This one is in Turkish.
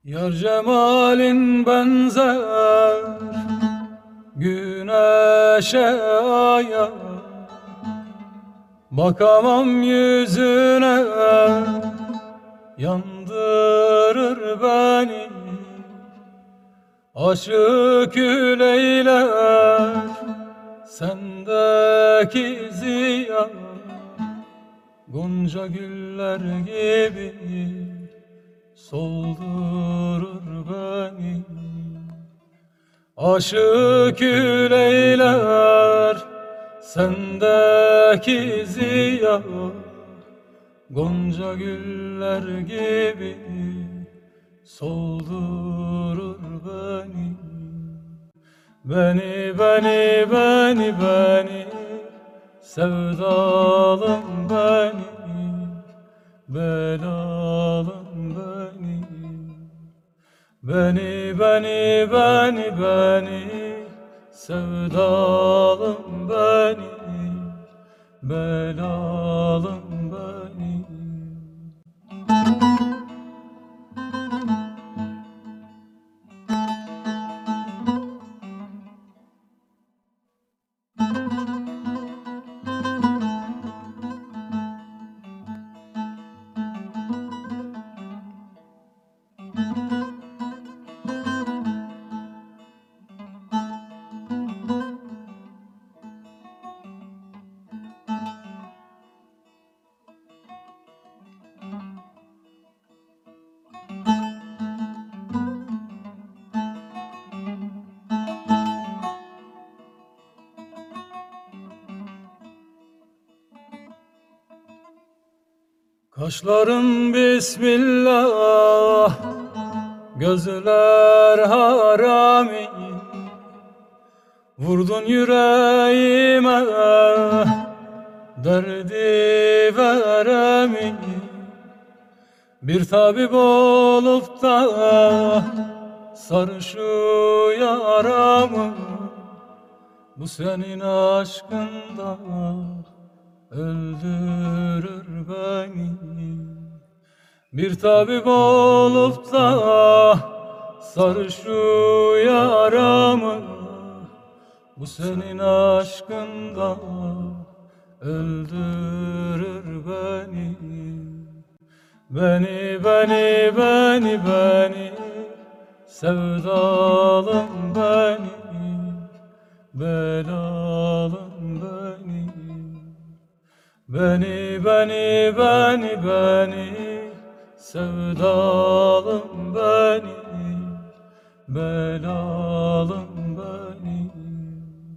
Yar cemalin benzer güneşe aya, bakamam yüzüne, yandırır beni. Aşık küleyler sendeki ziya, gonca güller gibi soldurur beni. Aşık küleyler sendeki ziya, gonca güller gibi soldurur beni. Beni sevdalım beni, belalım beni. Beni sevdalım beni, belalım beni. Kaşların bismillah, gözler harami. Vurdun yüreğime derdi veremi. Bir tabip olup da sar şu yaramı, bu senin aşkında öldürür beni. Bir tabip olup da sar şu yaramı, bu senin aşkında öldürür beni. Beni sevdalım beni, belalım beni. Beni sevdalım beni, belalım